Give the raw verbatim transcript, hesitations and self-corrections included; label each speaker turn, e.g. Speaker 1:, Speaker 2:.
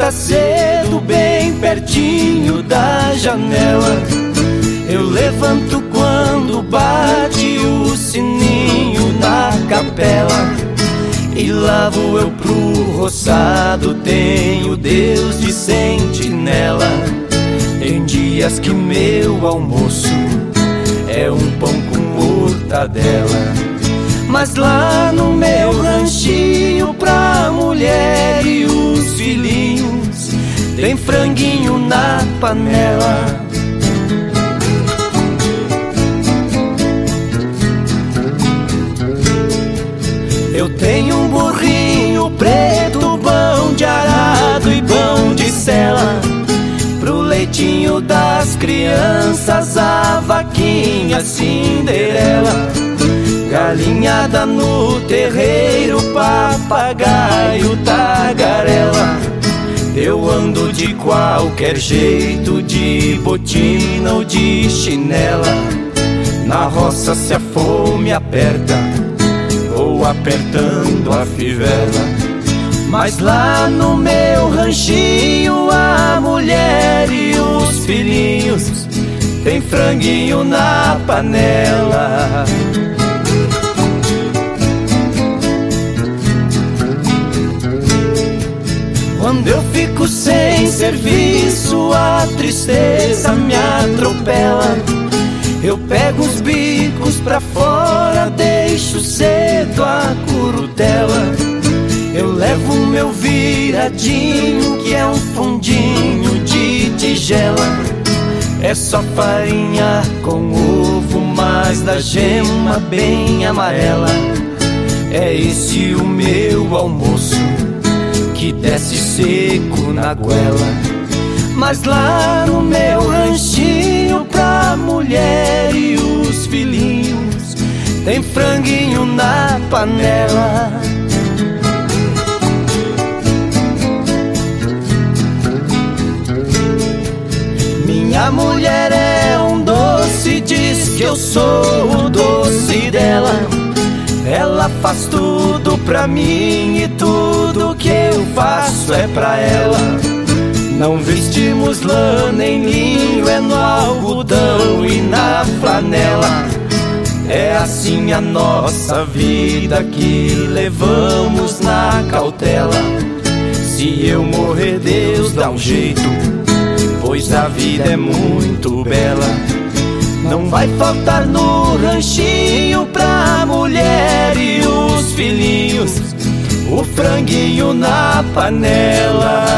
Speaker 1: levanta cedo, bem pertinho da janela. Eu levanto quando bate o sininho na capela. E lá vou eu pro roçado, tenho Deus de sentinela. Tem dias que meu almoço é um pão com mortadela. Mas lá no meu ranchinho, pra mulher e os filhinhos, tem franguinho na panela. Eu tenho um burrinho preto, bom de arado e bom de sela. Pro leitinho das crianças, a vaquinha Cinderela. Galinhada no terreiro, papagaio, tagarela. Eu ando de qualquer jeito, de botina ou de chinela. Na roça se a fome aperta, ou apertando a fivela. Mas lá no meu ranchinho, a mulher e os filhinhos, tem franguinho na panela. Quando eu fico sem serviço, a tristeza me atropela. Eu pego os bicos pra fora, deixo cedo a curutela. Eu levo o meu viradinho, que é um fundinho de tigela. É só farinha com ovo, mas da gema bem amarela. É esse o meu almoço, que desce seco na goela. Mas lá no meu ranchinho, pra mulher e os filhinhos, tem franguinho na panela. Minha mulher é um doce, diz que eu sou o doce dela. Ela faz tudo pra mim e tudo que eu faço é pra ela. Não vestimos lã nem linho, é no algodão e na flanela. É assim a nossa vida que levamos na cautela. Se eu morrer, Deus dá um jeito, pois a vida é muito bela. Não vai faltar no ranchinho, pra mulher e os filhinhos, o franguinho na panela.